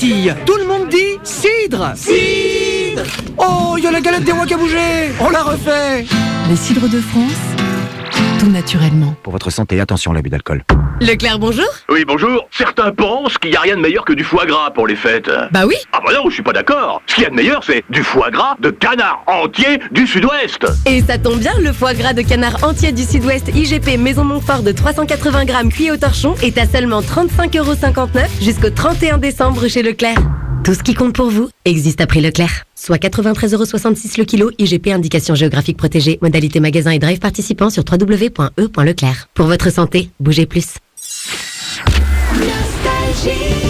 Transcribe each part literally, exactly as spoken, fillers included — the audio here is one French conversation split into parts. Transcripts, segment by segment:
titille. Tout le monde dit cidre. Cidre. Oh, il y a la galette des rois qui a bougé. On la refait. Les cidres de France, tout naturellement. Pour votre santé, attention à l'abus d'alcool. Leclerc, bonjour. Oui, bonjour. Certains pensent qu'il n'y a rien de meilleur que du foie gras pour les fêtes. Bah oui. Ah bah non, je suis pas d'accord. Ce qu'il y a de meilleur, c'est du foie gras de canard entier du Sud-Ouest. Et ça tombe bien, le foie gras de canard entier du Sud-Ouest I G P Maison Montfort de trois cent quatre-vingts grammes cuit au torchon est à seulement trente-cinq euros cinquante-neuf jusqu'au trente et un décembre chez Leclerc. Tout ce qui compte pour vous existe à prix Leclerc. Soit quatre-vingt-treize euros soixante-six le kilo, I G P indication géographique protégée, modalité magasin et drive participant sur w w w point e point leclerc. Pour votre santé, bougez plus. Nostalgie.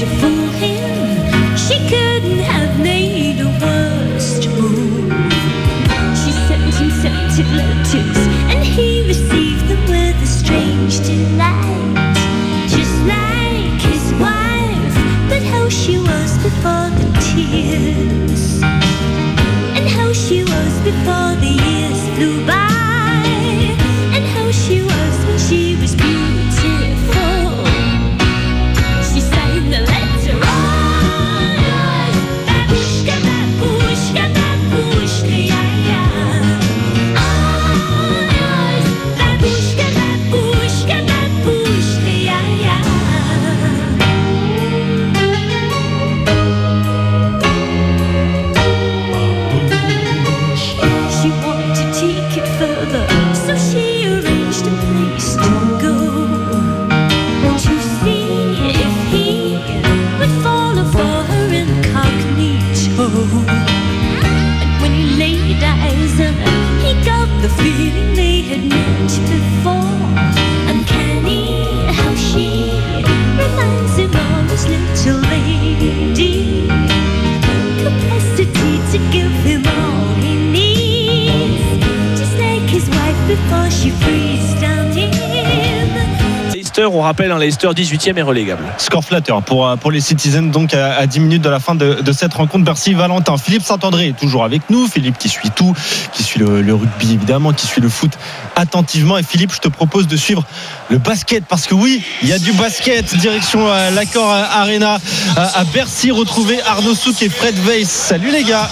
to fool him. She couldn't have made a worse move. She sent him scented letters, and he received them with a strange delight. Just like his wife, but how she was before the tears, and how she was before the years flew by, and how she was when she was beautiful. She signed the letter, oh, yes, babushka, babushka, babushka, yeah, yeah. Oh, yes, babushka, babushka, babushka, yeah, yeah. She wanted to take it further, so she arranged a place to go, to see if he would follow for her incognito. And when he laid eyes on her, he got the feeling they had met before. Uncanny how she reminds him of his little lady, capacity to give him all he needs, just like his wife before she freezes down him. Leicester, on rappelle, hein, Leicester dix-huitième est relégable. Score flatteur pour, pour les Citizens, donc à, à dix minutes de la fin de, de cette rencontre. Merci Valentin. Philippe Saint-André est toujours avec nous. Philippe qui suit tout, qui suit le, le rugby évidemment, qui suit le foot attentivement. Et Philippe, je te propose de suivre le basket, parce que oui, il y a du basket. Direction euh, l'Accor Arena à, à Bercy. Retrouver Arnaud Souk et Fred Weiss. Salut les gars.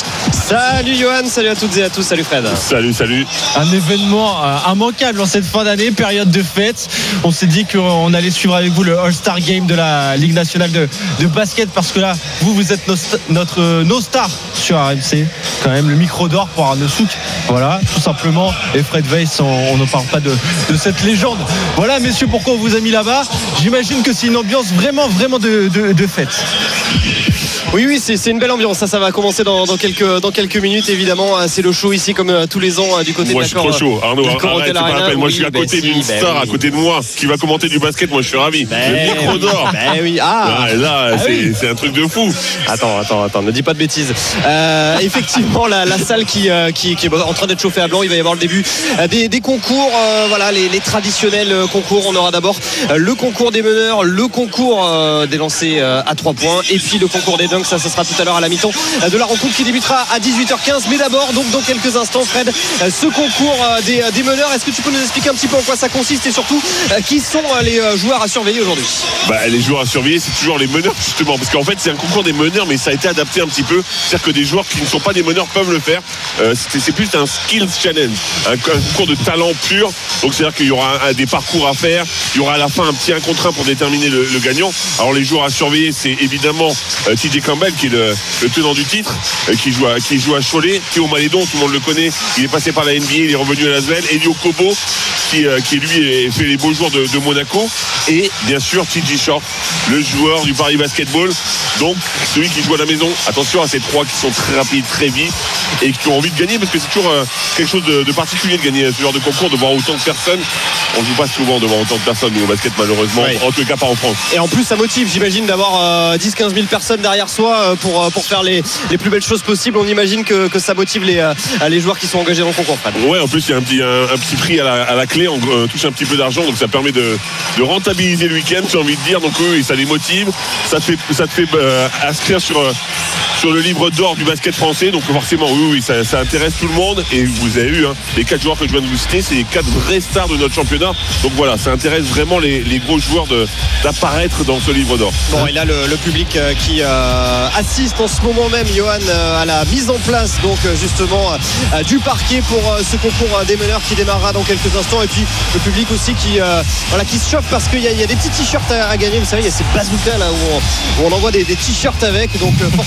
Salut Johan, salut à toutes et à tous, salut Fred. Salut, salut. Un événement euh, immanquable en cette fin d'année, période de fête. On s'est dit qu'on allait suivre avec vous le All-Star Game de la Ligue nationale de, de basket, parce que là, vous, vous êtes nos, notre euh, nos stars sur R M C. Quand même, le micro d'or pour Arnaud Souk. Voilà, tout simplement. Et Fred Weiss, on, on ne parle pas de, de cette légende. Voilà, messieurs, pourquoi on vous a mis là-bas. J'imagine que c'est une ambiance vraiment, vraiment de, de, de fête. Oui, oui, c'est, c'est une belle ambiance. Ça, ça va commencer dans, dans, quelques, dans quelques minutes, évidemment. C'est le show ici, comme euh, tous les ans, euh, du côté moi, de l'Accor. Moi, je suis trop chaud. Arnaud, arrête, c'est pas la peine. Moi, oui, je suis à côté bah, d'une si, star, bah, oui. à côté de moi, qui va commenter du basket. Moi, je suis ravi. Bah, le micro d'or. Bah, oui. Ah, là, là ah, c'est, oui. c'est un truc de fou. Attends, attends, attends, ne dis pas de bêtises. Euh, effectivement, la, la salle qui, euh, qui, qui est en train d'être chauffée à blanc. Il va y avoir le début euh, des, des concours. Euh, voilà, les, les traditionnels concours. On aura d'abord euh, le concours des meneurs, le concours euh, des lancers euh, à trois points, et puis le concours des dunks. Ça, ça sera tout à l'heure à la mi-temps de la rencontre qui débutera à dix-huit heures quinze. Mais d'abord, donc dans quelques instants, Fred, ce concours des, des meneurs, est-ce que tu peux nous expliquer un petit peu en quoi ça consiste, et surtout qui sont les joueurs à surveiller aujourd'hui? Bah, les joueurs à surveiller, c'est toujours les meneurs, justement, parce qu'en fait c'est un concours des meneurs, mais ça a été adapté un petit peu, c'est-à-dire que des joueurs qui ne sont pas des meneurs peuvent le faire. euh, c'est, c'est plus un skills challenge, un, un concours de talent pur. Donc c'est-à-dire qu'il y aura un, un, des parcours à faire, il y aura à la fin un petit un contre un pour déterminer le, le gagnant. Alors les joueurs à surveiller, c'est évidemment euh, T J Campbell, qui est le, le tenant du titre, euh, qui joue à, qui joue à Cholet. Théo Malédon, tout le monde le connaît, il est passé par la N B A, il est revenu à l'Asvel. Elio Kobo, qui, euh, qui lui fait les beaux jours de, de Monaco, et bien sûr T J Short, le joueur du Paris Basketball, donc celui qui joue à la maison. Attention à ces trois qui sont très rapides, très vite, et qui ont envie de gagner, parce que c'est toujours euh, quelque chose de, de particulier de gagner ce genre de concours, de voir autant de personnes. On ne joue pas souvent devant autant de personnes nous, au basket, malheureusement, oui. En tout cas pas en France. Et en plus ça motive, j'imagine, d'avoir euh, dix à quinze mille personnes derrière soi euh, pour, pour faire les, les plus belles choses possibles. On imagine que, que ça motive les, euh, les joueurs qui sont engagés dans le concours. Ouais, en plus il y a un petit, un, un petit prix à la, à la clé, on euh, touche un petit peu d'argent, donc ça permet de, de rentabiliser le week-end, j'ai envie de dire. Donc eux, ça les motive, ça te fait, ça te fait euh, inscrire sur, euh, sur le livre d'or du basket français. Donc forcément, oui, oui, ça, ça intéresse tout le monde. Et vous avez eu hein, les quatre joueurs que je viens de vous citer, c'est les quatre vraies stars de notre championnat. Donc voilà, ça intéresse vraiment les, les gros joueurs de, d'apparaître dans ce livre d'or. Bon, et là le, le public euh, qui euh, assiste en ce moment même, Johan, euh, à la mise en place donc justement euh, du parquet pour euh, ce concours euh, des meneurs qui démarrera dans quelques instants. Et puis le public aussi qui, euh, voilà, qui se chauffe, parce qu'il y a, il y a des petits t-shirts à, à gagner. Vous savez, il y a ces bazookas là où on, où on envoie des, des t-shirts avec, donc euh, forcément le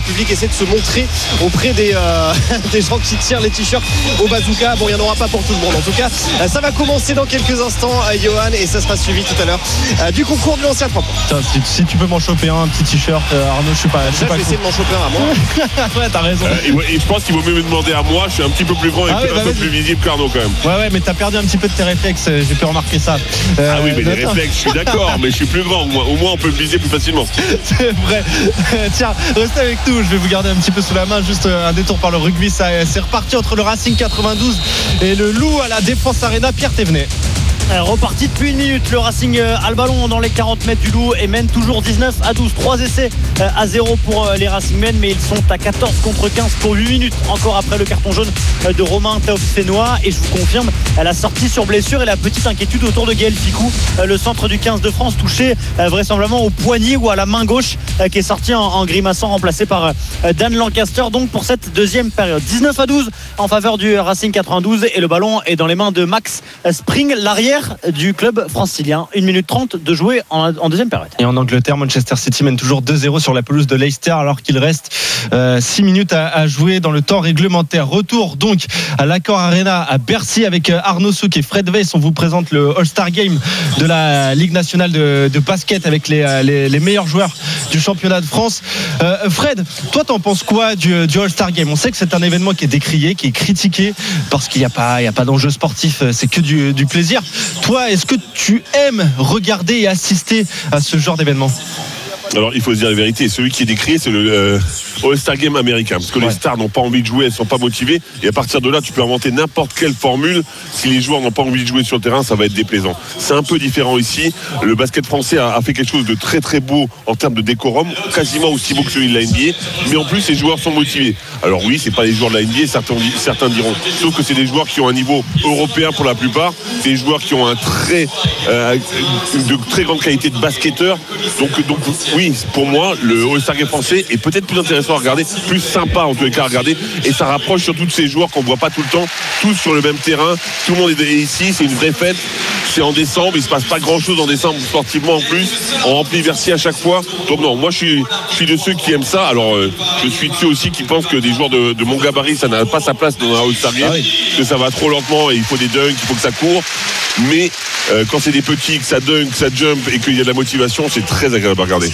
public essaie de se montrer auprès des, euh, des gens qui tirent les t-shirts au bazooka. Bon, il n'y en aura pas pour tout le monde. En tout cas, ça va commencer dans quelques instants, Johan, et ça sera suivi tout à l'heure euh, du concours de l'ancien trois points. Si, si tu peux m'en choper un, un petit t-shirt, euh, Arnaud, je suis pas. Je suis Déjà, pas je vais essayer de m'en choper un à moi. Ouais, t'as raison. Euh, et, et je pense qu'il vaut mieux me demander à moi. Je suis un petit peu plus grand et Ah un oui, bah peu vas-y. plus visible qu'Arnaud quand même. Ouais, ouais, mais t'as perdu un petit peu de tes réflexes, j'ai pu remarquer ça. Euh, Ah oui, mais les attends. réflexes, je suis d'accord, mais je suis plus grand. Au moins, au moins, on peut le viser plus facilement. C'est vrai. Tiens, restez avec nous. Je vais vous garder un petit peu sous la main. Juste un détour par le rugby. Ça, c'est reparti entre le Racing quatre-vingt-douze et le Loup à la Défense Arena. Pierre Thévenet. Reparti depuis une minute, le Racing a le ballon dans les quarante mètres du Loup et mène toujours dix-neuf à douze. Trois essais à zéro pour les Racingmen, mais ils sont à quatorze contre quinze pour huit minutes encore après le carton jaune de Romain Taufsenois. Et je vous confirme la sortie sur blessure et la petite inquiétude autour de Gaël Ficou, le centre du quinze de France, touché vraisemblablement au poignet ou à la main gauche, qui est sorti en grimaçant, remplacé par Dan Lancaster donc pour cette deuxième période. dix-neuf à douze en faveur du Racing quatre-vingt-douze et le ballon est dans les mains de Max Spring, l'arrière du club francilien. une minute trente de jouer en, en deuxième période. Et en Angleterre, Manchester City mène toujours deux zéro sur la pelouse de Leicester alors qu'il reste euh, six minutes à, à jouer dans le temps réglementaire. Retour donc à l'Accor Arena à Bercy avec Arnaud Souk et Fred Weiss. On vous présente le All-Star Game de la Ligue nationale de, de basket avec les, les, les meilleurs joueurs du championnat de France. Euh, Fred, toi t'en penses quoi du, du All-Star Game? On sait que c'est un événement qui est décrié, qui est critiqué parce qu'il n'y a pas, il y a pas d'enjeu sportif, c'est que du, du plaisir. Toi, est-ce que tu aimes regarder et assister à ce genre d'événement? Alors il faut se dire la vérité, celui qui est décrié c'est le euh, All-Star Game américain, parce que ouais. les stars n'ont pas envie de jouer, elles sont pas motivées, et à partir de là tu peux inventer n'importe quelle formule. Si les joueurs n'ont pas envie de jouer sur le terrain, ça va être déplaisant. C'est un peu différent ici. Le basket français a, a fait quelque chose de très très beau en termes de décorum, quasiment aussi beau que celui de la N B A, mais en plus les joueurs sont motivés. Alors oui, c'est pas les joueurs de la N B A, certains, certains diront, sauf que c'est des joueurs qui ont un niveau européen pour la plupart, c'est des joueurs qui ont un très euh, de très grande qualité de basketteurs, donc, donc oui, pour moi, le All-Star Game français est peut-être plus intéressant à regarder, plus sympa en tous les cas à regarder, et ça rapproche surtout de ces joueurs qu'on voit pas tout le temps, tous sur le même terrain, tout le monde est ici, c'est une vraie fête, c'est en décembre, il se passe pas grand-chose en décembre sportivement en plus, on remplit Bercy à chaque fois, donc non, moi je suis, je suis de ceux qui aiment ça, alors euh, je suis de ceux aussi qui pensent que des joueurs de, de mon gabarit, ça n'a pas sa place dans un All-Star Game, ah oui. que ça va trop lentement et il faut des dunks, il faut que ça court, mais euh, quand c'est des petits, que ça dunk, que ça jump et qu'il y a de la motivation, c'est très agréable à regarder.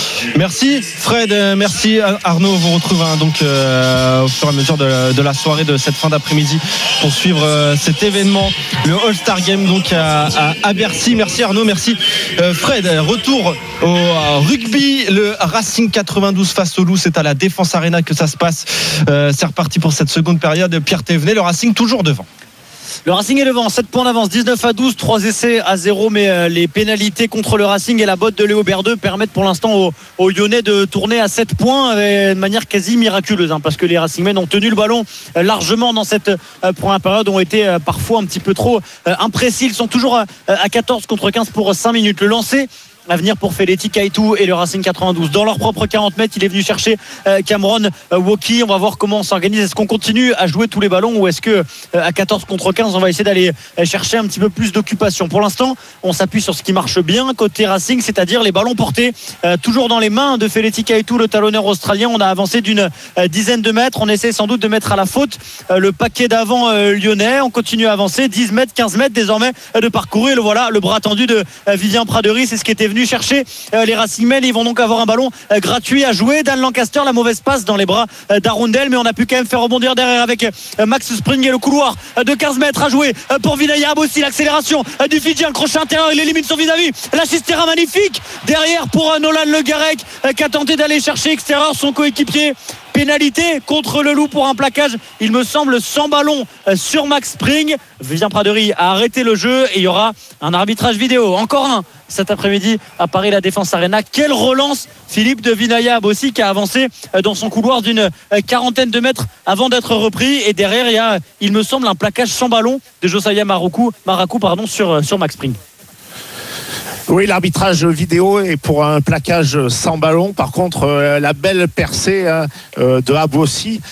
Merci Fred, merci Arnaud. On vous retrouve hein, donc euh, au fur et à mesure de, de la soirée de cette fin d'après-midi pour suivre euh, cet événement, le All-Star Game donc à, à, à Bercy. Merci Arnaud, merci euh, Fred. Retour au euh, rugby, le Racing quatre-vingt-douze face au Loup, c'est à la Défense Arena que ça se passe. Euh, c'est reparti pour cette seconde période. Pierre Thévenet, le Racing toujours devant. Le Racing est devant, sept points d'avance, dix-neuf à douze, trois essais à zéro, mais euh, les pénalités contre le Racing et la botte de Léo Berdeux permettent pour l'instant aux, aux Lyonnais de tourner à sept points euh, de manière quasi miraculeuse, hein, parce que les Racingmen ont tenu le ballon euh, largement dans cette euh, première période, ont été euh, parfois un petit peu trop euh, imprécis. Ils sont toujours euh, à quatorze contre quinze pour cinq minutes. Le lancer à venir pour Feleti Kaitou et le Racing quatre-vingt-douze. Dans leurs propres quarante mètres, il est venu chercher Cameron Woki. On va voir comment on s'organise. Est-ce qu'on continue à jouer tous les ballons ou est-ce que à quatorze contre quinze, on va essayer d'aller chercher un petit peu plus d'occupation? Pour l'instant, on s'appuie sur ce qui marche bien côté Racing, c'est-à-dire les ballons portés euh, toujours dans les mains de Feleti Kaitou, le talonneur australien. On a avancé d'une euh, dizaine de mètres. On essaie sans doute de mettre à la faute euh, le paquet d'avant euh, lyonnais. On continue à avancer. dix mètres, quinze mètres désormais euh, de parcourir. Le voilà, le bras tendu de euh, Vivien Pradery. C'est ce qui était venu chercher euh, les Racingmen. Ils vont donc avoir un ballon euh, gratuit à jouer. Dan Lancaster, la mauvaise passe dans les bras euh, d'Arundel, mais on a pu quand même faire rebondir derrière avec euh, Max Spring et le couloir euh, de quinze mètres à jouer euh, pour Vinaya aussi. L'accélération euh, du Fidjien, le crochet intérieur, il élimine son vis-à-vis. La Chistera magnifique derrière pour euh, Nolan Le Garec euh, qui a tenté d'aller chercher extérieur son coéquipier. Pénalité contre le Loup pour un plaquage, il me semble, sans ballon sur Max Spring. Vivien Pradery a arrêté le jeu et il y aura un arbitrage vidéo. Encore un cet après-midi à Paris, la Défense Arena. Quelle relance Philippe de Vinaya aussi qui a avancé dans son couloir d'une quarantaine de mètres avant d'être repris. Et derrière, il y a, il me semble, un plaquage sans ballon de Josiah Marakou, Marakou pardon, sur, sur Max Spring. Oui, l'arbitrage vidéo est pour un plaquage sans ballon. Par contre, euh, la belle percée hein, euh, de Abossi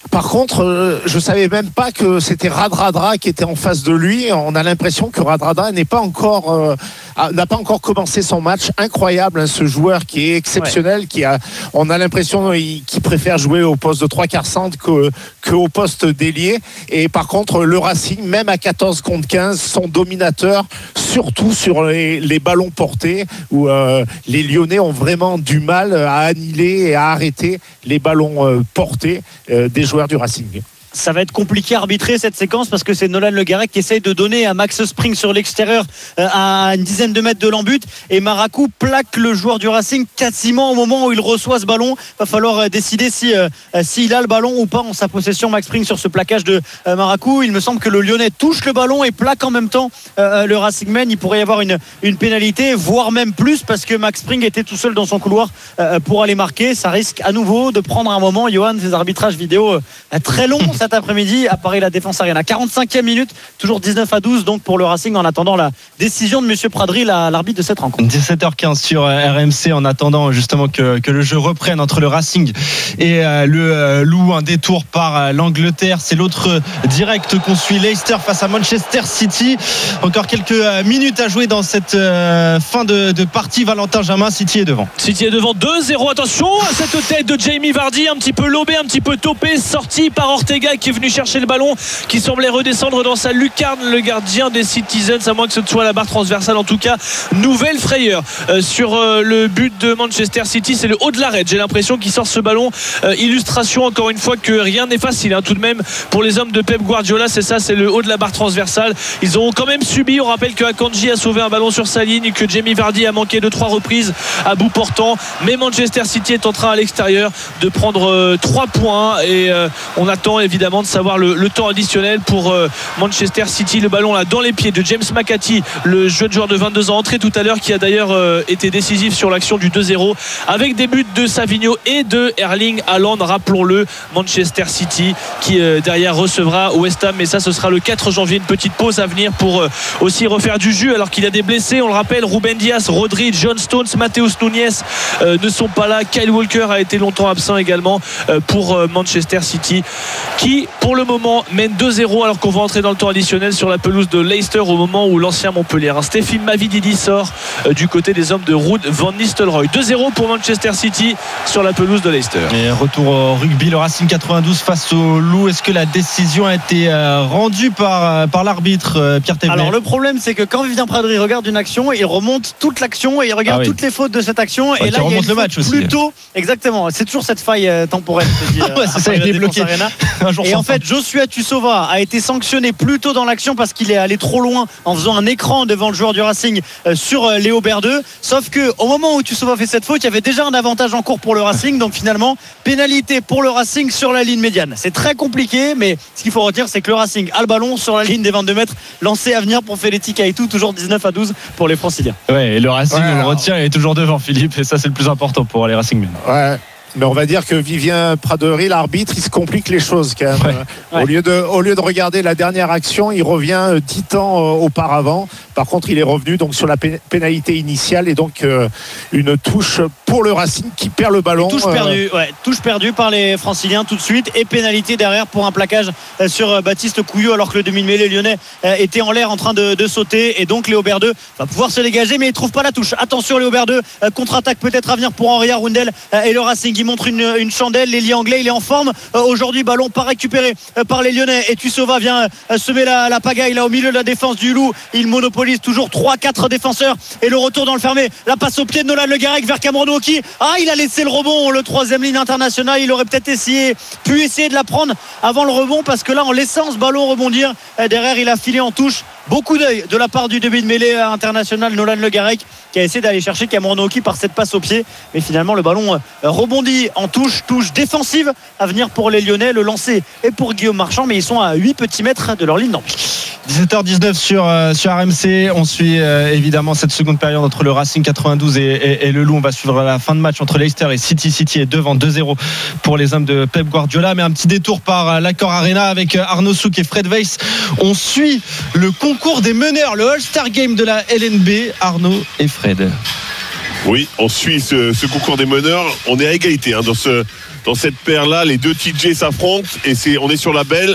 Par contre, euh, je savais même pas que c'était Radradra qui était en face de lui. On a l'impression que Radradra n'est pas encore, euh, n'a pas encore commencé son match. Incroyable, hein, ce joueur qui est exceptionnel, ouais. qui a, on a l'impression qu'il préfère jouer au poste de trois quarts centre que, que au poste d'ailier. Et par contre, le Racing, même à quatorze contre quinze, sont dominateurs, surtout sur les, les ballons portés, où euh, les Lyonnais ont vraiment du mal à annihiler et à arrêter les ballons euh, portés euh, des joueurs du Racing. Ça va être compliqué à arbitrer cette séquence parce que c'est Nolan Le Garec qui essaye de donner à Max Spring sur l'extérieur euh, à une dizaine de mètres de l'embut et Maracou plaque le joueur du Racing quasiment au moment où il reçoit ce ballon. Va falloir euh, décider si euh, s'il a le ballon ou pas en sa possession. Max Spring sur ce plaquage de euh, Maracou. Il me semble que le Lyonnais touche le ballon et plaque en même temps euh, le Racingman. Il pourrait y avoir une, une pénalité, voire même plus parce que Max Spring était tout seul dans son couloir euh, pour aller marquer. Ça risque à nouveau de prendre un moment, Johan, ces arbitrages vidéo euh, très longs cet après-midi à Paris La Défense Arena. quarante-cinquième minute, toujours dix-neuf à douze donc pour le Racing en attendant la décision de monsieur Pradry, l'arbitre de cette rencontre. dix-sept heures quinze sur R M C en attendant justement que, que le jeu reprenne entre le Racing et euh, le euh, Loup. Un détour par euh, l'Angleterre, c'est l'autre direct qu'on suit. Leicester face à Manchester City. Encore quelques euh, minutes à jouer dans cette euh, fin de, de partie. Valentin Jamin, City est devant. City est devant deux zéro. Attention à cette tête de Jamie Vardy, un petit peu lobé, un petit peu topé, sorti par Ortega qui est venu chercher le ballon, qui semblait redescendre dans sa lucarne, le gardien des Citizens, à moins que ce soit la barre transversale. En tout cas, nouvelle frayeur euh, sur euh, le but de Manchester City, c'est le haut de l'arrêt, j'ai l'impression qu'il sort ce ballon. euh, illustration encore une fois que rien n'est facile hein, tout de même pour les hommes de Pep Guardiola. C'est ça, c'est le haut de la barre transversale. Ils ont quand même subi, on rappelle que Akanji a sauvé un ballon sur sa ligne, que Jamie Vardy a manqué de trois reprises à bout portant, mais Manchester City est en train à l'extérieur de prendre euh, trois points et euh, on attend évidemment de savoir le, le temps additionnel pour euh, Manchester City. Le ballon là dans les pieds de James McAtee, le jeune joueur de vingt-deux ans entré tout à l'heure, qui a d'ailleurs euh, été décisif sur l'action du deux zéro avec des buts de Savigno et de Erling Haaland, rappelons-le. Manchester City qui euh, derrière recevra West Ham, mais ça ce sera le quatre janvier. Une petite pause à venir pour euh, aussi refaire du jus alors qu'il y a des blessés, on le rappelle. Ruben Dias, Rodri, John Stones, Mateus Nunes euh, ne sont pas là. Kyle Walker a été longtemps absent également euh, pour euh, Manchester City, qui pour le moment mène deux zéro alors qu'on va entrer dans le temps additionnel sur la pelouse de Leicester au moment où l'ancien Montpellier Stéphane Mavididi sort euh, du côté des hommes de Ruud van Nistelrooy. deux zéro pour Manchester City sur la pelouse de Leicester. Et retour au rugby, le Racing quatre-vingt-douze face au Loup. Est-ce que la décision a été euh, rendue par, par l'arbitre euh, Pierre Thévenet? Alors le problème c'est que quand Vivien Pradry regarde une action, il remonte toute l'action et il regarde ah oui. toutes les fautes de cette action, ouais, et là il remonte le match aussi. Plutôt, exactement, c'est toujours cette faille euh, temporelle. Dit, euh, ouais, c'est ça, il est bloqué. Un jour et en fait Joshua Tussova a été sanctionné plus tôt dans l'action parce qu'il est allé trop loin en faisant un écran devant le joueur du Racing euh, sur euh, Léo Berdeux. Sauf que au moment où Tussova fait cette faute, il y avait déjà un avantage en cours pour le Racing, donc finalement pénalité pour le Racing sur la ligne médiane. C'est très compliqué, mais ce qu'il faut retenir c'est que le Racing a le ballon sur la ligne des vingt-deux mètres, lancé à venir pour Féleti Kaitou, toujours dix-neuf à douze pour les Franciliens. Ouais, et le Racing ouais, on alors... le retient, il est toujours devant Philippe, et ça c'est le plus important pour les Racing. Ouais. Mais on va dire que Vivien Pradry, l'arbitre, il se complique les choses quand même. Ouais. Ouais. Au lieu de, au lieu de regarder la dernière action, il revient dix ans auparavant. Par contre, il est revenu donc sur la pénalité initiale et donc euh, une touche pour le Racing qui perd le ballon. Touche perdue, euh... ouais, touche perdue par les Franciliens tout de suite et pénalité derrière pour un plaquage sur Baptiste Couillou alors que le demi-mêlée lyonnais était en l'air en train de, de sauter et donc Léo Berdeux va pouvoir se dégager mais il trouve pas la touche. Attention Léo Berdeux, contre-attaque peut-être à venir pour Henri Arundel et le Racing qui montre une, une chandelle. L'ailier anglais il est en forme aujourd'hui, ballon pas récupéré par les Lyonnais et Tussova vient semer la, la pagaille là au milieu de la défense du Loup. Il monopolise toujours trois quatre défenseurs et le retour dans le fermé, la passe au pied de Nolan Le Garec vers Cameron Wauki. Ah, il a laissé le rebond, le troisième ligne internationale, il aurait peut-être essayé pu essayer de la prendre avant le rebond parce que là en laissant ce ballon rebondir derrière il a filé en touche. Beaucoup d'œil de la part du demi de mêlée international Nolan Le Garec qui a essayé d'aller chercher Cameron Wauki par cette passe au pied, mais finalement le ballon rebondit en touche, touche défensive à venir pour les Lyonnais. Le lancer est pour Guillaume Marchand, mais ils sont à huit petits mètres de leur ligne d'empire. dix-sept heures dix-neuf sur, euh, sur R M C. On suit euh, évidemment cette seconde période entre le Racing quatre-vingt-douze et, et, et le Loup. On va suivre la fin de match entre Leicester et City. City est devant deux zéro pour les hommes de Pep Guardiola. Mais un petit détour par euh, l'Accor Arena avec euh, Arnaud Souk et Fred Weiss. On suit le concours des meneurs, le All-Star Game de la L N B. Arnaud et Fred. Oui, on suit ce, ce concours des meneurs. On est à égalité hein, dans ce dans cette paire-là. Les deux T J s'affrontent et c'est, on est sur la belle.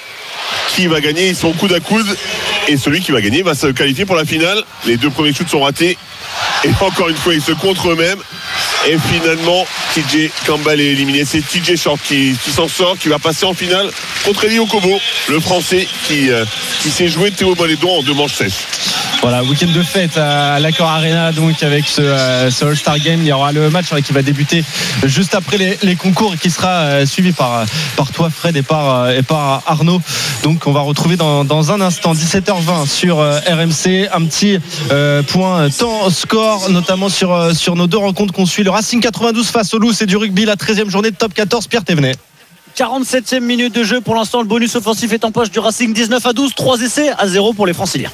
Qui va gagner? Ils sont coude à coude et celui qui va gagner va se qualifier pour la finale. Les deux premiers shoots sont ratés et encore une fois ils se contre eux-mêmes et finalement T J Campbell est éliminé. C'est T J Short qui, qui s'en sort, qui va passer en finale contre Eli Okobo, le français qui, euh, qui s'est joué Théo Malédon en deux manches sèches. Voilà, week-end de fête à l'Accor Arena, donc avec ce, euh, ce All-Star Game. Il y aura le match qui va débuter juste après les, les concours et qui sera euh, suivi par, par toi Fred et par, et par Arnaud. Donc on va retrouver dans, dans un instant, dix-sept heures vingt sur euh, R M C, un petit euh, point temps score, notamment sur, euh, sur nos deux rencontres qu'on suit. Le Racing quatre-vingt-douze face au Loup, c'est du rugby, la treizième journée de top quatorze. Pierre Thévenet. quarante-septième minute de jeu. Pour l'instant, le bonus offensif est en poche du Racing. Dix-neuf à douze, trois essais à zéro pour les Franciliens.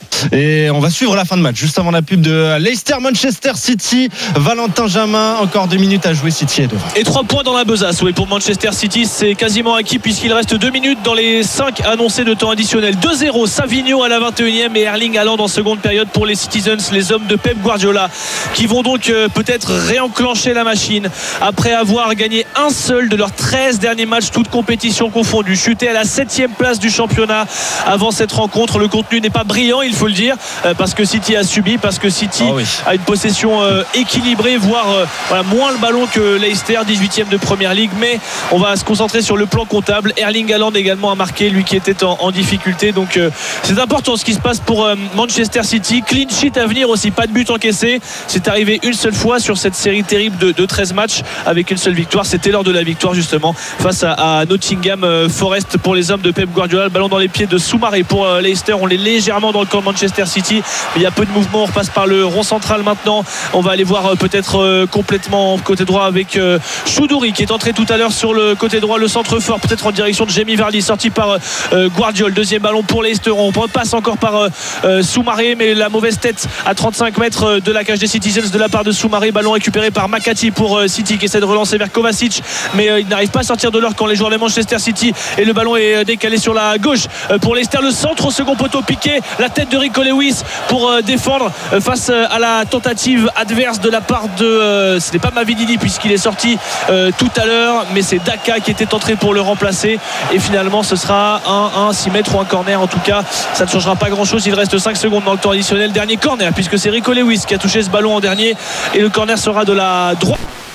Et on va suivre la fin de match juste avant la pub de Leicester Manchester City. Valentin Jamin, encore deux minutes à jouer. City est devant. Et trois points dans la besace. Oui, pour Manchester City, c'est quasiment acquis puisqu'il reste deux minutes dans les cinq annoncés de temps additionnel. deux zéro, Savigno à la vingt et unième et Erling Haaland en seconde période pour les Citizens, les hommes de Pep Guardiola, qui vont donc euh, peut-être réenclencher la machine après avoir gagné un seul de leurs treize derniers matchs, toutes compétitions confondues. Chuté à la septième place du championnat avant cette rencontre. Le contenu n'est pas brillant, il faut le dire, parce que City a subi, parce que City oh oui. a une possession euh, équilibrée, voire euh, voilà, moins le ballon que Leicester, dix-huitième de Première Ligue. Mais on va se concentrer sur le plan comptable. Erling Haaland également a marqué, lui qui était en, en difficulté. Donc euh, c'est important ce qui se passe pour euh, Manchester City. Clean sheet à venir aussi, pas de but encaissé. C'est arrivé une seule fois sur cette série terrible de, de treize matchs avec une seule victoire. C'était lors de la victoire justement face à, à Nottingham Forest pour les hommes de Pep Guardiola. Le ballon dans les pieds de Soumaré pour euh, Leicester. On l'est légèrement dans le camp de Manchester City, mais il y a peu de mouvement. On repasse par le rond central maintenant. On va aller voir euh, peut-être euh, complètement côté droit avec euh, Choudouri qui est entré tout à l'heure sur le côté droit, le centre fort peut-être en direction de Jamie Vardy, sorti par euh, Guardiol. Deuxième ballon pour Leicester. On repasse encore par euh, euh, Soumaré, mais la mauvaise tête à trente-cinq mètres de la cage des Citizens de la part de Soumaré. Ballon récupéré par Makati pour euh, City qui essaie de relancer vers Kovacic, mais euh, il n'arrive pas à sortir de l'heure quand les joueurs de Manchester City, et le ballon est décalé sur la gauche euh, pour Leicester. Le centre au second poteau piqué, la tête de Rico Lewis pour euh, défendre euh, face euh, à la tentative adverse de la part de euh, ce n'est pas Mavididi puisqu'il est sorti euh, tout à l'heure, mais c'est Daka qui était entré pour le remplacer, et finalement ce sera un, un six mètres ou un corner. En tout cas ça ne changera pas grand chose. Il reste cinq secondes dans le temps additionnel. Dernier corner puisque c'est Rico Lewis qui a touché ce ballon en dernier, et le corner sera de la droite.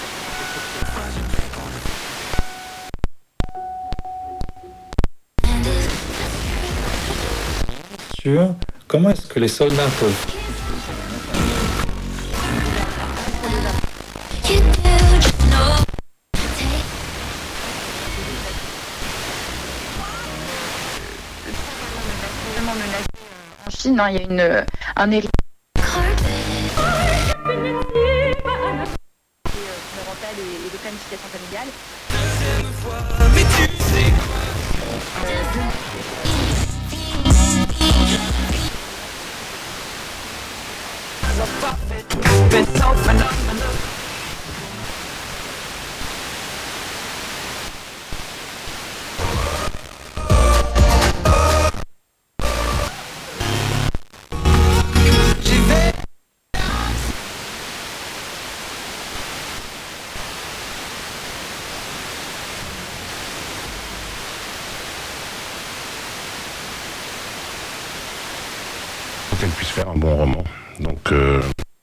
Comment est-ce que les soldats peuvent en Chine, hein, il y a une, un héritier et de planification familiale. Qu'elle puisse faire un bon roman. Donc euh...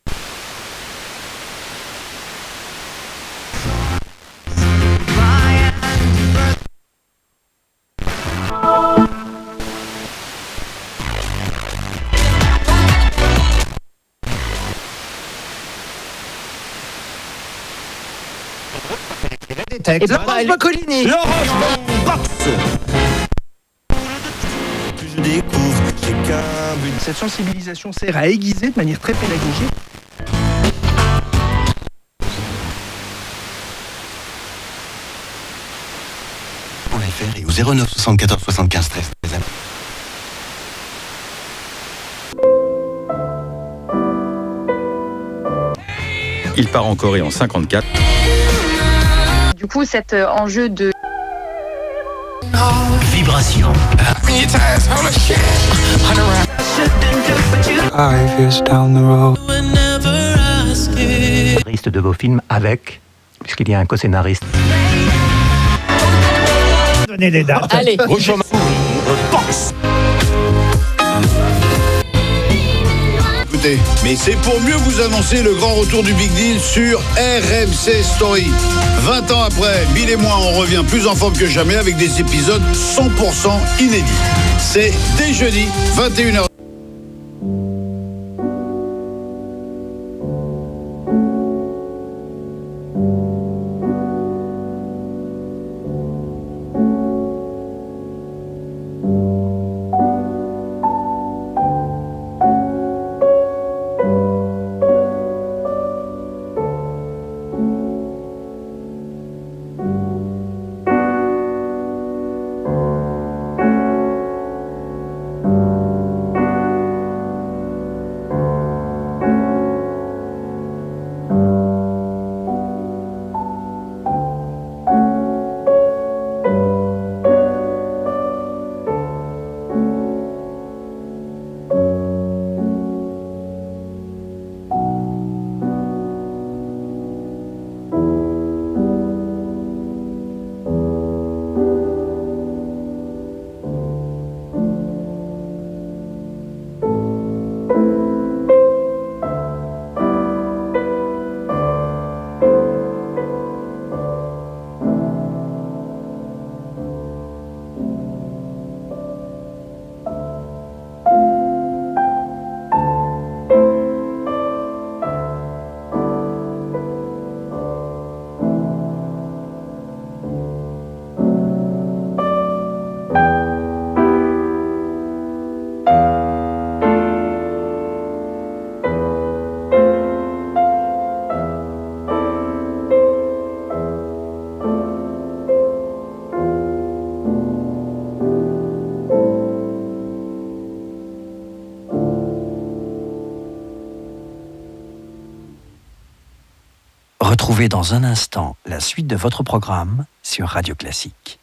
Et Laurence Boccolini. Laurence Box. Que je découvre, j'ai qu'un but. Cette sensibilisation sert à aiguiser de manière très pédagogique. F R et au zéro neuf soixante-quatorze soixante-quinze treize. Il part en Corée en cinquante-quatre. Du coup, cet euh, enjeu de Vibration. Scénariste de vos films avec, puisqu'il y a un co-scénariste. donner les dates. Allez. Box. Écoutez, mais c'est pour mieux vous annoncer le grand retour du Big Deal sur R M C Story. vingt ans après, Bill et moi, on revient plus en forme que jamais avec des épisodes cent pour cent inédits. C'est dès jeudi, vingt et une heures. Retrouvez dans un instant la suite de votre programme sur Radio Classique.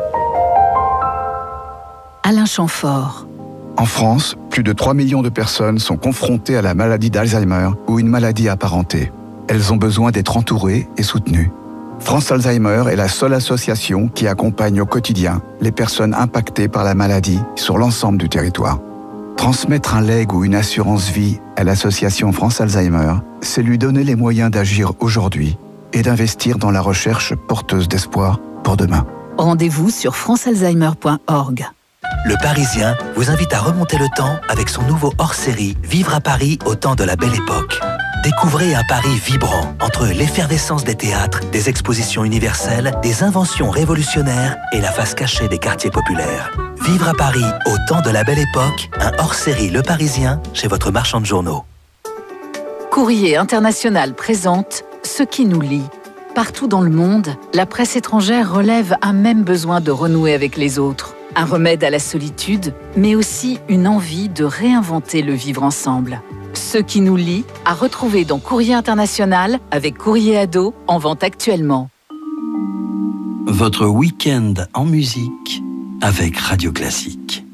Alain Chamfort. En France, plus de trois millions de personnes sont confrontées à la maladie d'Alzheimer ou une maladie apparentée. Elles ont besoin d'être entourées et soutenues. France Alzheimer est la seule association qui accompagne au quotidien les personnes impactées par la maladie sur l'ensemble du territoire. Transmettre un legs ou une assurance vie à l'association France Alzheimer, c'est lui donner les moyens d'agir aujourd'hui et d'investir dans la recherche porteuse d'espoir pour demain. Rendez-vous sur france alzheimer point org. Le Parisien vous invite à remonter le temps avec son nouveau hors-série Vivre à Paris au temps de la Belle Époque. Découvrez un Paris vibrant entre l'effervescence des théâtres, des expositions universelles, des inventions révolutionnaires et la face cachée des quartiers populaires. Vivre à Paris au temps de la Belle Époque, un hors-série Le Parisien chez votre marchand de journaux. Courrier International présente Ce qui nous lie. Partout dans le monde, la presse étrangère relève un même besoin de renouer avec les autres. Un remède à la solitude, mais aussi une envie de réinventer le vivre ensemble. Ce qui nous lie à retrouver dans Courrier International avec Courrier Ado en vente actuellement. Votre week-end en musique avec Radio Classique.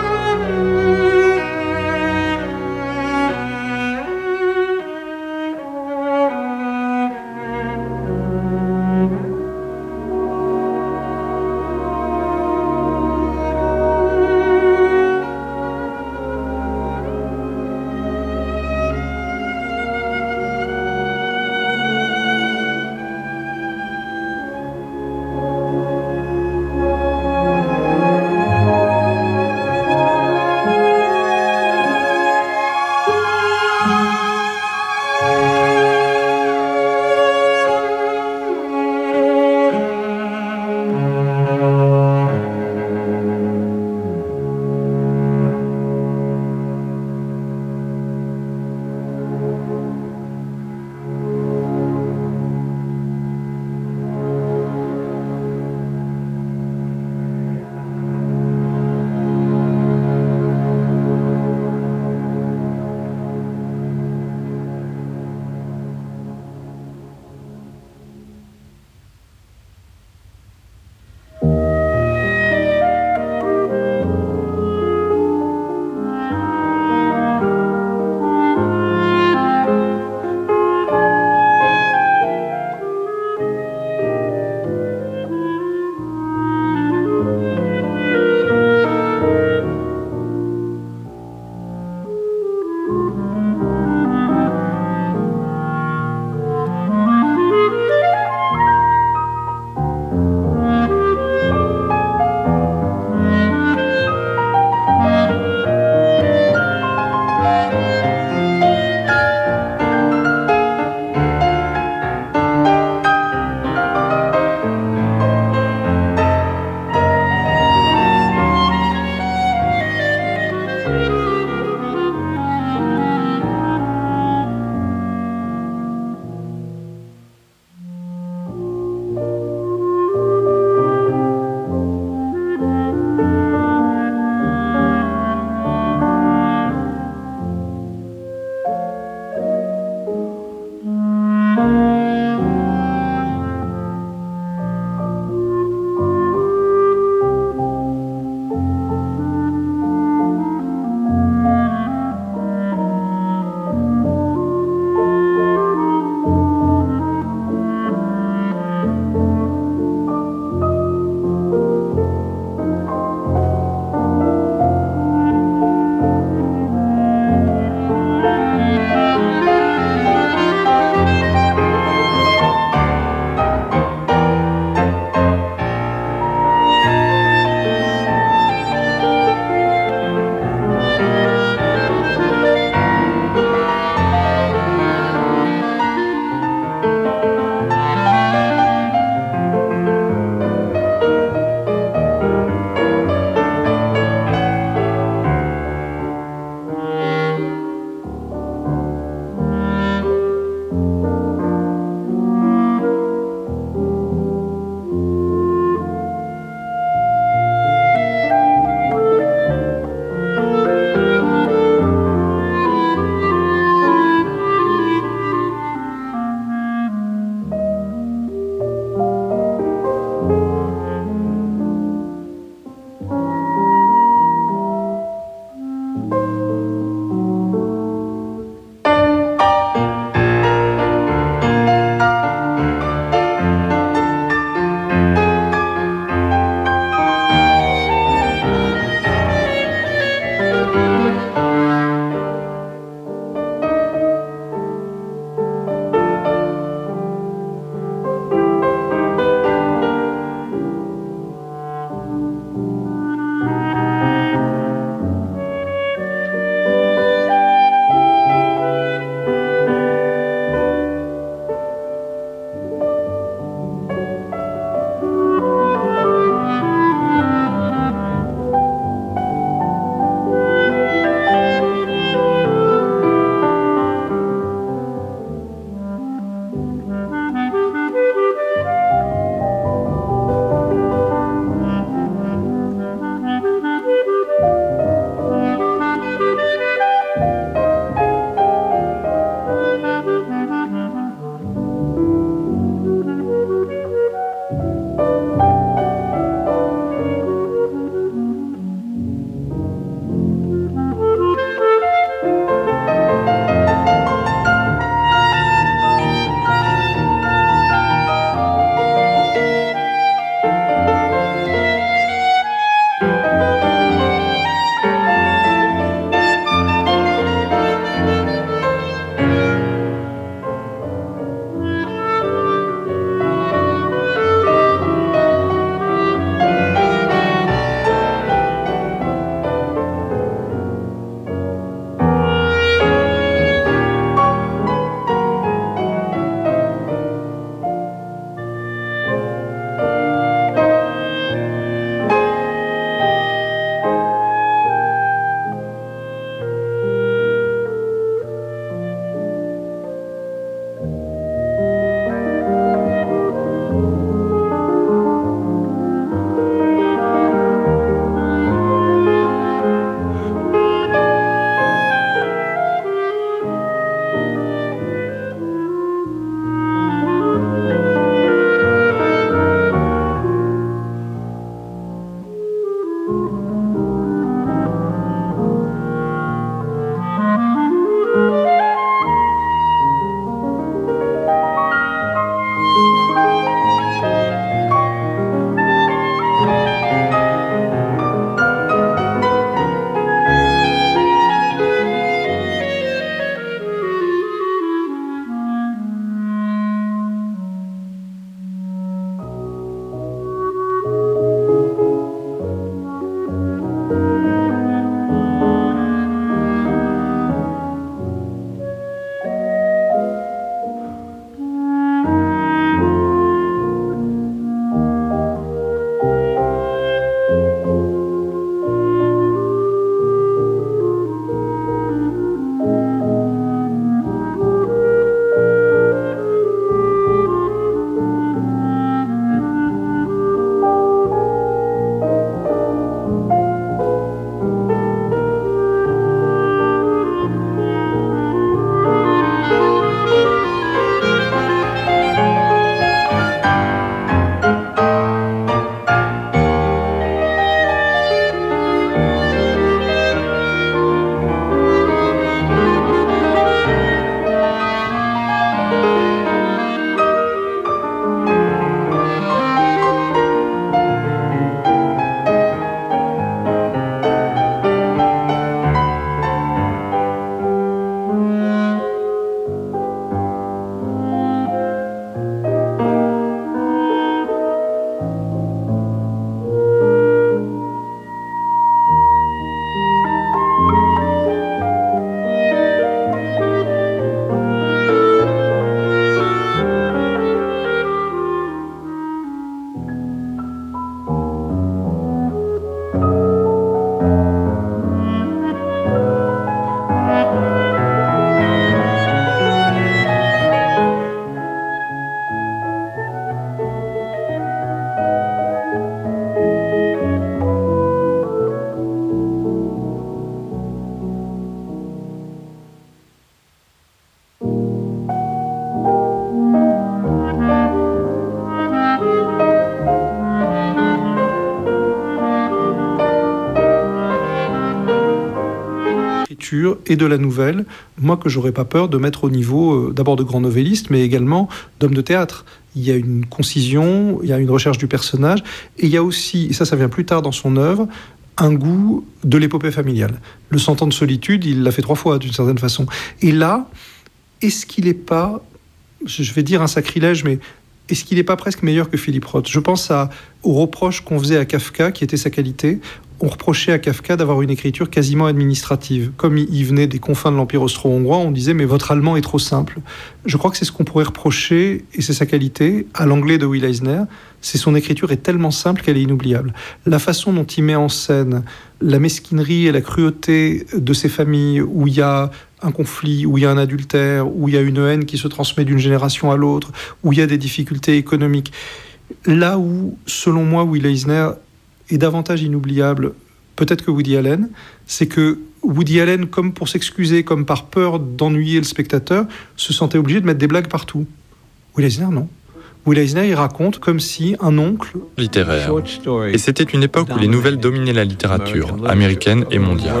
l'écriture et de la nouvelle, moi que j'aurais pas peur de mettre au niveau euh, d'abord de grands novellistes, mais également d'hommes de théâtre. Il y a une concision, il y a une recherche du personnage, et il y a aussi, et ça ça vient plus tard dans son œuvre, un goût de l'épopée familiale. Le Cent ans de solitude, il l'a fait trois fois d'une certaine façon. Et là, est-ce qu'il n'est pas, je vais dire un sacrilège, mais est-ce qu'il n'est pas presque meilleur que Philippe Roth ? Je pense à, aux reproches qu'on faisait à Kafka, qui était sa qualité. On reprochait à Kafka d'avoir une écriture quasiment administrative. Comme il venait des confins de l'Empire austro-hongrois, on disait « mais votre allemand est trop simple ». Je crois que c'est ce qu'on pourrait reprocher, et c'est sa qualité, à l'anglais de Will Eisner, c'est son écriture est tellement simple qu'elle est inoubliable. La façon dont il met en scène la mesquinerie et la cruauté de ces familles, où il y a un conflit, où il y a un adultère, où il y a une haine qui se transmet d'une génération à l'autre, où il y a des difficultés économiques. Là où, selon moi, Will Eisner est davantage inoubliable, peut-être que Woody Allen, c'est que Woody Allen, comme pour s'excuser, comme par peur d'ennuyer le spectateur, se sentait obligé de mettre des blagues partout. Will Eisner, non. Will Eisner, il raconte comme si un oncle... littéraire. Et c'était une époque où les nouvelles dominaient la littérature, américaine et mondiale.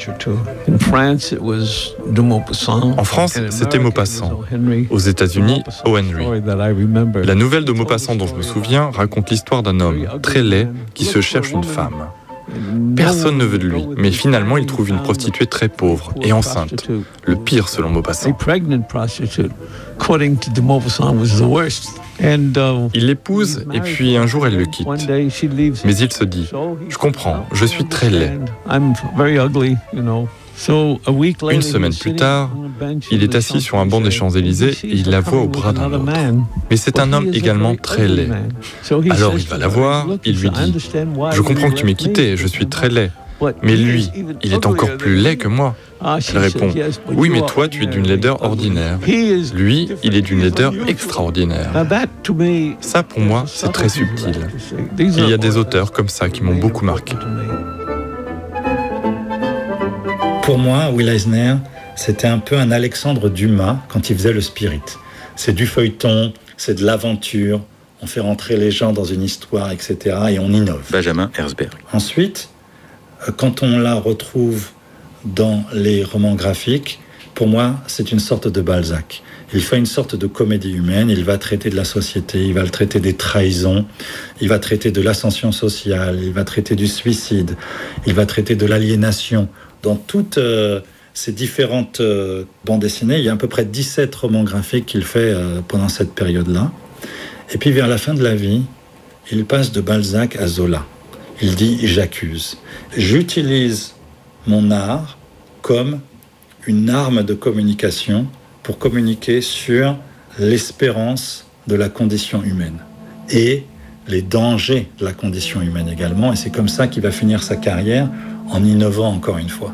En France, c'était Maupassant. Aux États-Unis, O. Henry. La nouvelle de Maupassant dont je me souviens raconte l'histoire d'un homme très laid qui se cherche une femme. Personne ne veut de lui, mais finalement il trouve une prostituée très pauvre et enceinte. Le pire selon Maupassant. Il l'épouse et puis un jour elle le quitte. Mais il se dit, je comprends, je suis très laid. Une semaine plus tard, il est assis sur un banc des Champs-Élysées et il la voit au bras d'un autre. Mais c'est un homme également très laid. Alors il va la voir, il lui dit « Je comprends que tu m'aies quitté, je suis très laid. Mais lui, il est encore plus laid que moi. » Elle répond « Oui, mais toi, tu es d'une laideur ordinaire. Lui, il est d'une laideur extraordinaire. » Ça, pour moi, c'est très subtil. Il y a des auteurs comme ça qui m'ont beaucoup marqué. Pour moi, Will Eisner, c'était un peu un Alexandre Dumas quand il faisait le Spirit. C'est du feuilleton, c'est de l'aventure, on fait rentrer les gens dans une histoire, et cetera, et on innove. Benjamin Herzberg. Ensuite, quand on la retrouve dans les romans graphiques, pour moi, c'est une sorte de Balzac. Il fait une sorte de comédie humaine, il va traiter de la société, il va le traiter des trahisons, il va traiter de l'ascension sociale, il va traiter du suicide, il va traiter de l'aliénation. Dans toutes euh, ces différentes euh, bandes dessinées, il y a à peu près dix-sept romans graphiques qu'il fait euh, pendant cette période-là. Et puis vers la fin de la vie, il passe de Balzac à Zola. Il dit « j'accuse ». J'utilise mon art comme une arme de communication pour communiquer sur l'espérance de la condition humaine et les dangers de la condition humaine également. Et c'est comme ça qu'il va finir sa carrière, en innovant encore une fois.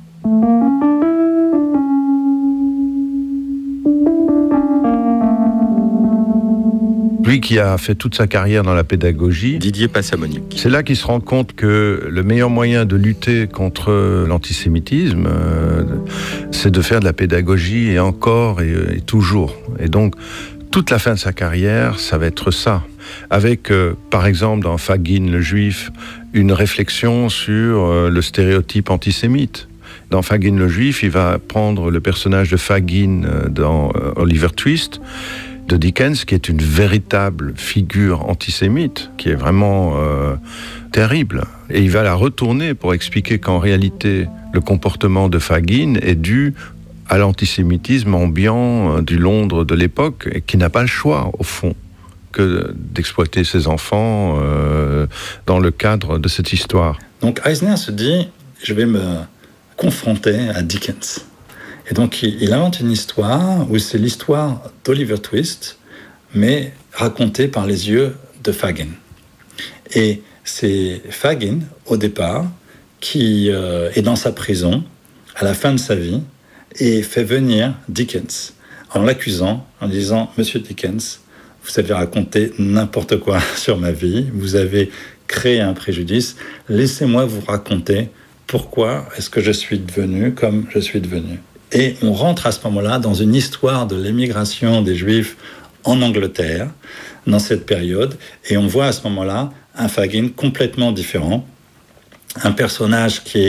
Lui qui a fait toute sa carrière dans la pédagogie, Didier Passamonique. C'est là qu'il se rend compte que le meilleur moyen de lutter contre l'antisémitisme, euh, c'est de faire de la pédagogie et encore et, et toujours. Et donc, toute la fin de sa carrière, ça va être ça. Avec, euh, par exemple, dans Fagin le Juif, une réflexion sur euh, le stéréotype antisémite. Dans Fagin le Juif, il va prendre le personnage de Fagin euh, dans euh, Oliver Twist, de Dickens, qui est une véritable figure antisémite, qui est vraiment euh, terrible. Et il va la retourner pour expliquer qu'en réalité, le comportement de Fagin est dû à l'antisémitisme ambiant du Londres de l'époque, et qui n'a pas le choix, au fond, que d'exploiter ses enfants euh, dans le cadre de cette histoire. Donc Eisner se dit, je vais me confronter à Dickens. Et donc il, il invente une histoire où c'est l'histoire d'Oliver Twist, mais racontée par les yeux de Fagin. Et c'est Fagin, au départ, qui euh, est dans sa prison, à la fin de sa vie, et fait venir Dickens, en l'accusant, en disant « Monsieur Dickens, vous avez raconté n'importe quoi sur ma vie, vous avez créé un préjudice, laissez-moi vous raconter pourquoi est-ce que je suis devenu comme je suis devenu. » Et on rentre à ce moment-là dans une histoire de l'émigration des Juifs en Angleterre, dans cette période, et on voit à ce moment-là un Fagin complètement différent, un personnage qui est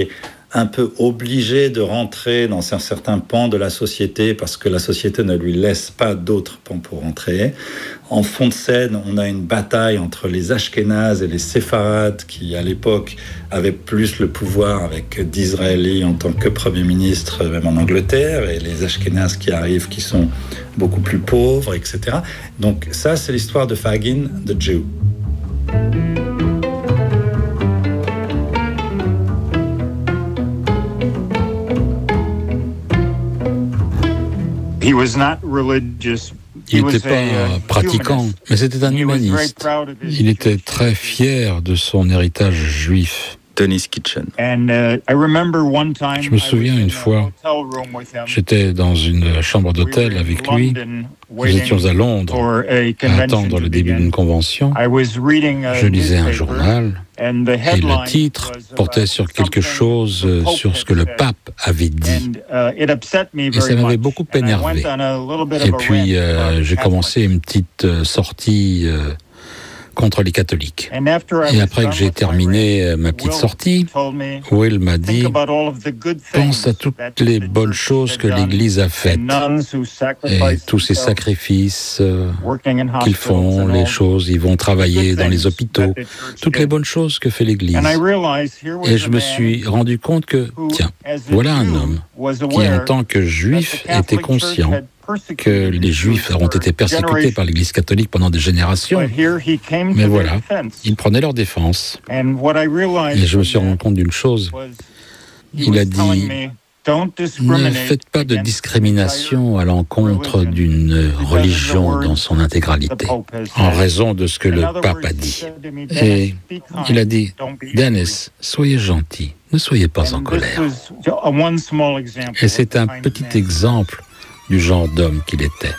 un peu obligé de rentrer dans un certain pan de la société parce que la société ne lui laisse pas d'autres pans pour rentrer. En fond de scène, on a une bataille entre les Ashkénazes et les Séfarades qui, à l'époque, avaient plus le pouvoir avec Disraeli en tant que Premier ministre, même en Angleterre, et les Ashkénazes qui arrivent, qui sont beaucoup plus pauvres, et cetera. Donc ça, c'est l'histoire de Fagin, the Jew. Il n'était pas pratiquant, mais c'était un humaniste. Il était très fier de son héritage juif. Dennis Kitchen. Je me souviens une fois, j'étais dans une chambre d'hôtel avec lui. Nous étions à Londres à attendre le début d'une convention. Je lisais un journal et le titre portait sur quelque chose, sur ce que le pape avait dit. Et ça m'avait beaucoup énervé. Et puis euh, j'ai commencé une petite sortie euh, contre les catholiques. Et après que j'ai terminé ma petite sortie, Will m'a dit « Pense à toutes les bonnes choses que l'Église a faites et tous ces sacrifices qu'ils font, les choses, ils vont travailler dans les hôpitaux, toutes les bonnes choses que fait l'Église. » Et je me suis rendu compte que, tiens, voilà un homme qui, en tant que juif, était conscient que les Juifs ont été persécutés par l'Église catholique pendant des générations. Mais voilà, il prenait leur défense. Et je me suis rendu compte d'une chose. Il a dit, ne faites pas de discrimination à l'encontre d'une religion dans son intégralité, en raison de ce que le pape a dit. Et il a dit, Dennis, soyez gentil, ne soyez pas en colère. Et c'est un petit exemple du genre d'homme qu'il était.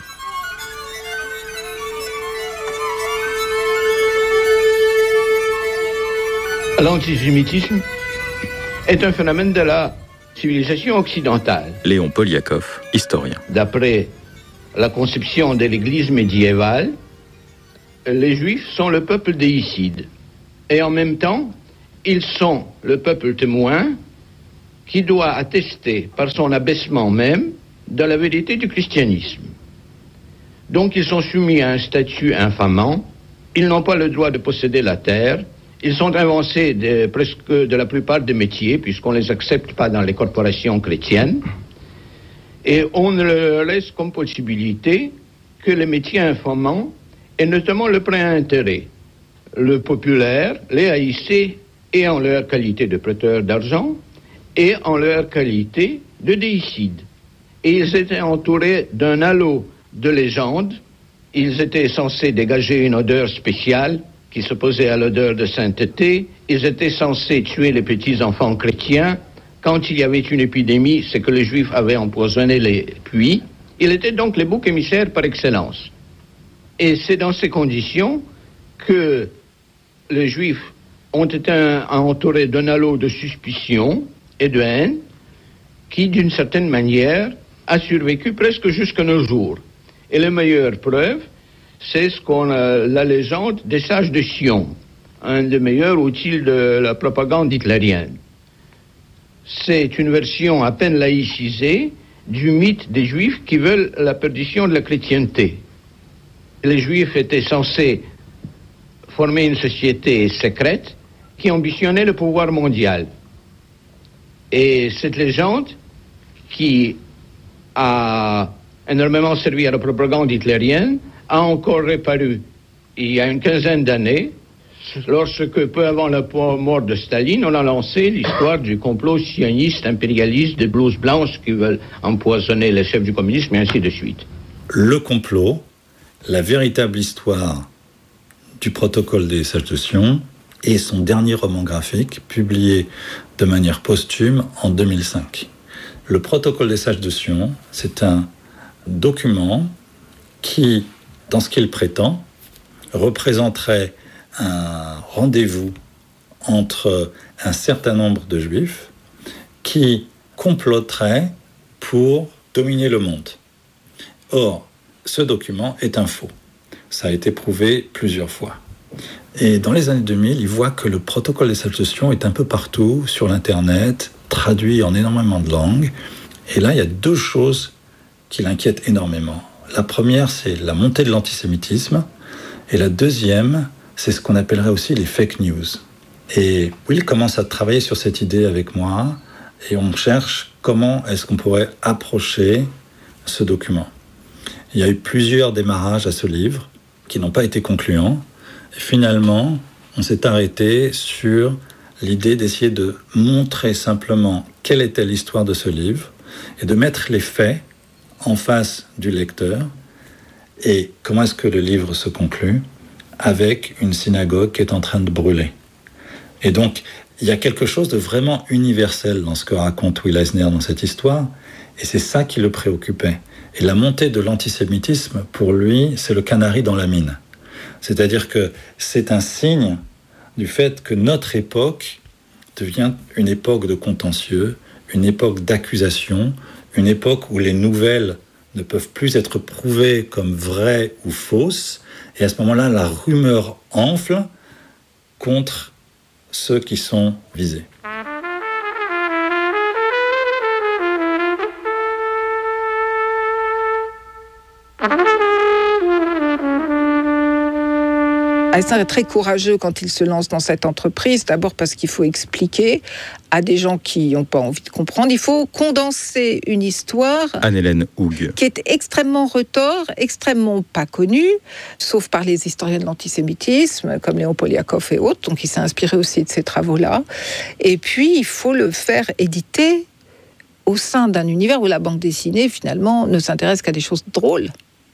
L'antisémitisme est un phénomène de la civilisation occidentale. Léon Poliakov, historien. D'après la conception de l'Église médiévale, les Juifs sont le peuple déicide. Et en même temps, ils sont le peuple témoin qui doit attester par son abaissement même de la vérité du christianisme. Donc ils sont soumis à un statut infamant, ils n'ont pas le droit de posséder la terre, ils sont avancés de, presque de la plupart des métiers, puisqu'on ne les accepte pas dans les corporations chrétiennes, et on ne leur laisse comme possibilité que les métiers infamants, et notamment le prêt-intérêt. Le populaire les haïssait et en leur qualité de prêteurs d'argent, et en leur qualité de déicides. Et ils étaient entourés d'un halo de légendes. Ils étaient censés dégager une odeur spéciale qui s'opposait à l'odeur de sainteté. Ils étaient censés tuer les petits-enfants chrétiens. Quand il y avait une épidémie, c'est que les Juifs avaient empoisonné les puits. Ils étaient donc les boucs émissaires par excellence. Et c'est dans ces conditions que les Juifs ont été entourés d'un halo de suspicion et de haine qui, d'une certaine manière, a survécu presque jusqu'à nos jours. Et la meilleure preuve, c'est ce qu'on a, la légende des sages de Sion, un des meilleurs outils de la propagande hitlérienne. C'est une version à peine laïcisée du mythe des Juifs qui veulent la perdition de la chrétienté. Les Juifs étaient censés former une société secrète qui ambitionnait le pouvoir mondial. Et cette légende, qui a énormément servi à la propagande hitlérienne, a encore réparu il y a une quinzaine d'années, lorsque, peu avant la mort de Staline, on a lancé l'histoire du complot sioniste, impérialiste, des blouses blanches qui veulent empoisonner les chefs du communisme, et ainsi de suite. Le complot, la véritable histoire du protocole des Sages de Sion, et son dernier roman graphique, publié de manière posthume en deux mille cinq. Le protocole des Sages de Sion, c'est un document qui, dans ce qu'il prétend, représenterait un rendez-vous entre un certain nombre de Juifs qui comploteraient pour dominer le monde. Or, ce document est un faux. Ça a été prouvé plusieurs fois. Et dans les années deux mille, il voit que le protocole des Sages de Sion est un peu partout, sur l'Internet, traduit en énormément de langues. Et là, il y a deux choses qui l'inquiètent énormément. La première, c'est la montée de l'antisémitisme. Et la deuxième, c'est ce qu'on appellerait aussi les fake news. Et Will commence à travailler sur cette idée avec moi. Et on cherche comment est-ce qu'on pourrait approcher ce document. Il y a eu plusieurs démarrages à ce livre qui n'ont pas été concluants. Et finalement, on s'est arrêté sur l'idée d'essayer de montrer simplement quelle était l'histoire de ce livre et de mettre les faits en face du lecteur et comment est-ce que le livre se conclut avec une synagogue qui est en train de brûler. Et donc, il y a quelque chose de vraiment universel dans ce que raconte Will Eisner dans cette histoire, et c'est ça qui le préoccupait. Et la montée de l'antisémitisme, pour lui, c'est le canari dans la mine. C'est-à-dire que c'est un signe du fait que notre époque devient une époque de contentieux, une époque d'accusation, une époque où les nouvelles ne peuvent plus être prouvées comme vraies ou fausses, et à ce moment-là, la rumeur enfle contre ceux qui sont visés. Eisner est très courageux quand il se lance dans cette entreprise, d'abord parce qu'il faut expliquer à des gens qui n'ont pas envie de comprendre. Il faut condenser une histoire Anne-Hélène Hougue, qui est extrêmement retors, extrêmement pas connue, sauf par les historiens de l'antisémitisme, comme Léon Poliakov et autres, donc il s'est inspiré aussi de ces travaux-là. Et puis, il faut le faire éditer au sein d'un univers où la bande dessinée, finalement, ne s'intéresse qu'à des choses drôles.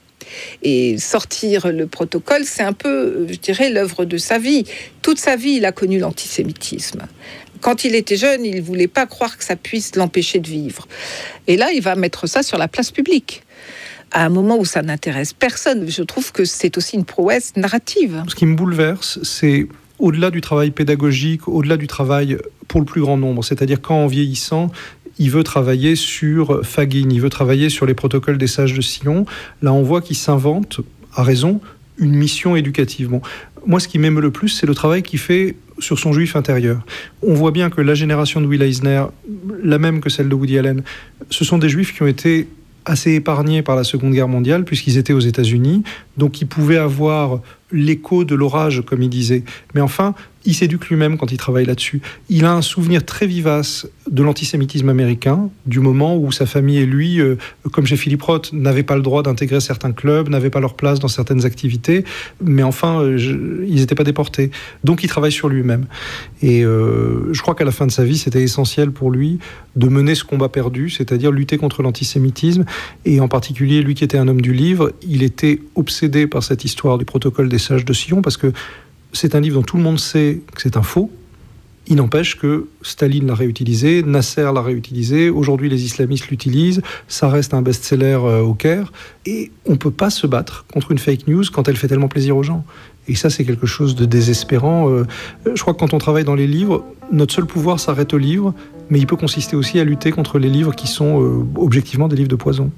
Et sortir le protocole, c'est un peu, je dirais, l'œuvre de sa vie. Toute sa vie, il a connu l'antisémitisme. Quand il était jeune, il ne voulait pas croire que ça puisse l'empêcher de vivre. Et là, il va mettre ça sur la place publique. À un moment où ça n'intéresse personne, je trouve que c'est aussi une prouesse narrative. Ce qui me bouleverse, c'est au-delà du travail pédagogique, au-delà du travail pour le plus grand nombre. C'est-à-dire quand, en vieillissant, il veut travailler sur Fagin, il veut travailler sur les protocoles des sages de Sion. Là, on voit qu'il s'invente, à raison, une mission éducative. Bon, moi, ce qui m'émeut le plus, c'est le travail qu'il fait sur son juif intérieur. On voit bien que la génération de Will Eisner, la même que celle de Woody Allen, ce sont des juifs qui ont été assez épargnés par la Seconde Guerre mondiale, puisqu'ils étaient aux États-Unis, donc ils pouvaient avoir l'écho de l'orage, comme il disait. Mais enfin, il s'éduque lui-même quand il travaille là-dessus. Il a un souvenir très vivace de l'antisémitisme américain, du moment où sa famille et lui, euh, comme chez Philippe Roth, n'avaient pas le droit d'intégrer certains clubs, n'avaient pas leur place dans certaines activités, mais enfin, euh, je, ils n'étaient pas déportés. Donc il travaille sur lui-même. Et euh, je crois qu'à la fin de sa vie, c'était essentiel pour lui de mener ce combat perdu, c'est-à-dire lutter contre l'antisémitisme. Et en particulier, lui qui était un homme du livre, il était obsédé par cette histoire du protocole des sages de Sion, parce que c'est un livre dont tout le monde sait que c'est un faux. Il n'empêche que Staline l'a réutilisé, Nasser l'a réutilisé, aujourd'hui les islamistes l'utilisent, ça reste un best-seller au Caire, et on ne peut pas se battre contre une fake news quand elle fait tellement plaisir aux gens. Et ça, c'est quelque chose de désespérant. Je crois que quand on travaille dans les livres, notre seul pouvoir s'arrête au livre, mais il peut consister aussi à lutter contre les livres qui sont objectivement des livres de poison.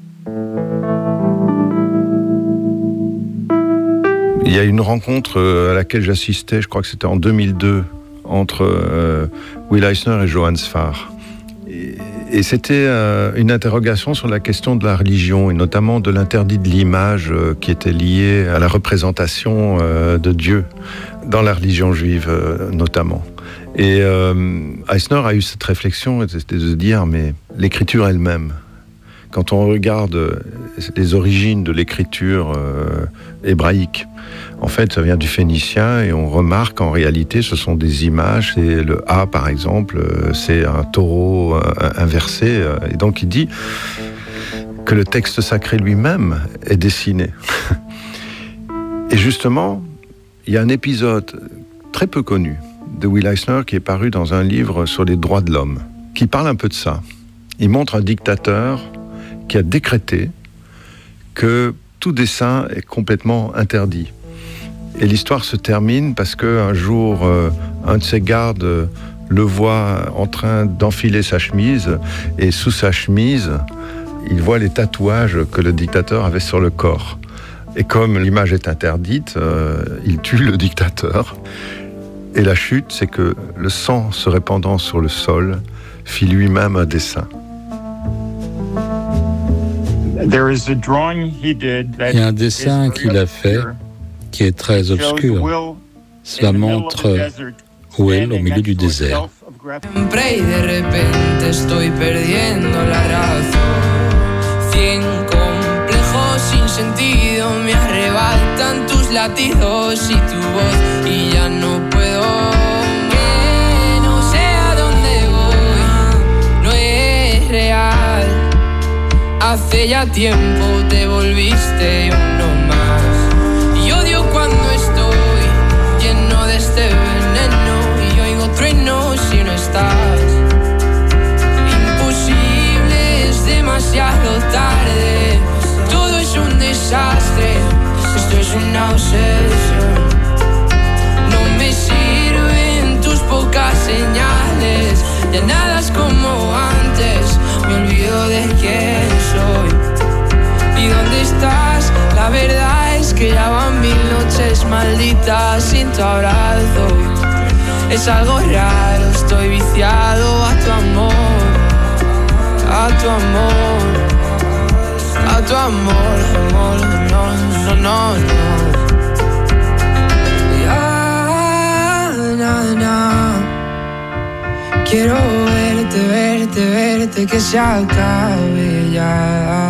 Il y a une rencontre à laquelle j'assistais, je crois que c'était en deux mille deux, entre euh, Will Eisner et Johann Sfar. Et, et c'était euh, une interrogation sur la question de la religion, et notamment de l'interdit de l'image euh, qui était lié à la représentation euh, de Dieu, dans la religion juive euh, notamment. Et euh, Eisner a eu cette réflexion, c'était de se dire, mais l'écriture elle-même, quand on regarde les origines de l'écriture euh, hébraïque, en fait, ça vient du phénicien et on remarque qu'en réalité, ce sont des images. Et le A, par exemple, c'est un taureau inversé. Et donc, il dit que le texte sacré lui-même est dessiné. Et justement, il y a un épisode très peu connu de Will Eisner qui est paru dans un livre sur les droits de l'homme, qui parle un peu de ça. Il montre un dictateur qui a décrété que tout dessin est complètement interdit. Et l'histoire se termine parce qu'un jour, euh, un de ses gardes euh, le voit en train d'enfiler sa chemise, et sous sa chemise, il voit les tatouages que le dictateur avait sur le corps. Et comme l'image est interdite, euh, il tue le dictateur. Et la chute, c'est que le sang se répandant sur le sol, fit lui-même un dessin. Il y a un dessin qu'il a fait qui est très obscur. Cela montre Will au milieu du désert. Sin sentido me arrebatan tus latidos y tu voz y ya no puedo, que no sé a dónde voy, no es real. Hace ya tiempo te volviste uno más y odio cuando estoy lleno de este veneno y oigo truenos si no estás. Imposible, es demasiado tarde. Todo es un desastre, esto es una obsesión. No me sirven tus pocas señales, ya nada es como antes, me olvido de quién soy. ¿Y dónde estás? La verdad es que ya van mil noches malditas sin tu abrazo. Es algo raro, estoy viciado a tu amor, a tu amor. A tu amor, amor, no, no, no, no. Ya, na, na. Quiero verte, verte, verte, que se acabe ya.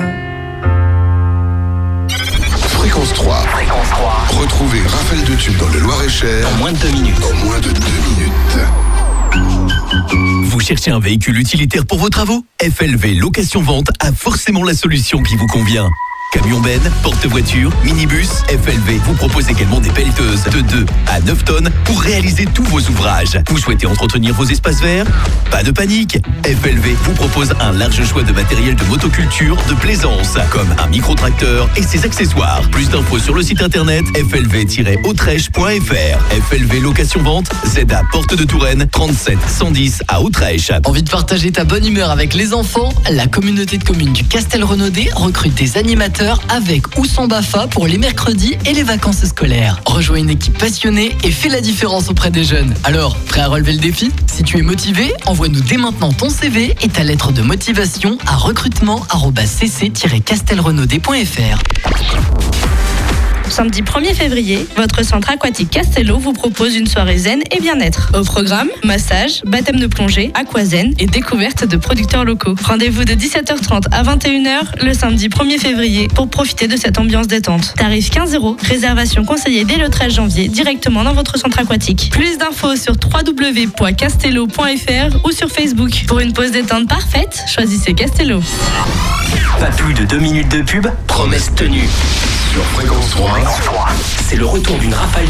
Fréquence trois. Fréquence trois. Retrouvez Raphaël de Tube dans le Loir-et-Cher. En moins de deux minutes. En moins de deux minutes. Vous cherchez un véhicule utilitaire pour vos travaux? F L V Location Vente a forcément la solution qui vous convient. Camion ben, porte-voiture, minibus, F L V vous propose également des pelleteuses de deux à neuf tonnes pour réaliser tous vos ouvrages. Vous souhaitez entretenir vos espaces verts? Pas de panique, F L V vous propose un large choix de matériel de motoculture, de plaisance, comme un micro-tracteur et ses accessoires. Plus d'infos sur le site internet f l v tiret autrèche point f r. F L V Location Vente, Z A Porte de Touraine, trente-sept cent dix à Autrèche. Envie de partager ta bonne humeur avec les enfants? La communauté de communes du Castel-Renaudet recrute des animateurs avec ou sans B A F A pour les mercredis et les vacances scolaires. Rejoins une équipe passionnée et fais la différence auprès des jeunes. Alors, prêt à relever le défi? Si tu es motivé, envoie-nous dès maintenant ton C V et ta lettre de motivation à recrutement arobase c c tiret castelrenaudet point f r. Samedi premier février, votre centre aquatique Castello vous propose une soirée zen et bien-être. Au programme, massage, baptême de plongée, aquazen et découverte de producteurs locaux. Rendez-vous de dix-sept heures trente à vingt et une heures le samedi premier février pour profiter de cette ambiance détente. Tarif quinze euros, réservation conseillée dès le treize janvier directement dans votre centre aquatique. Plus d'infos sur w w w point castello point f r ou sur Facebook. Pour une pause détente parfaite, choisissez Castello. Pas plus de deux minutes de pub, promesse tenue. Sur Fréquence trois, c'est le retour d'une rafale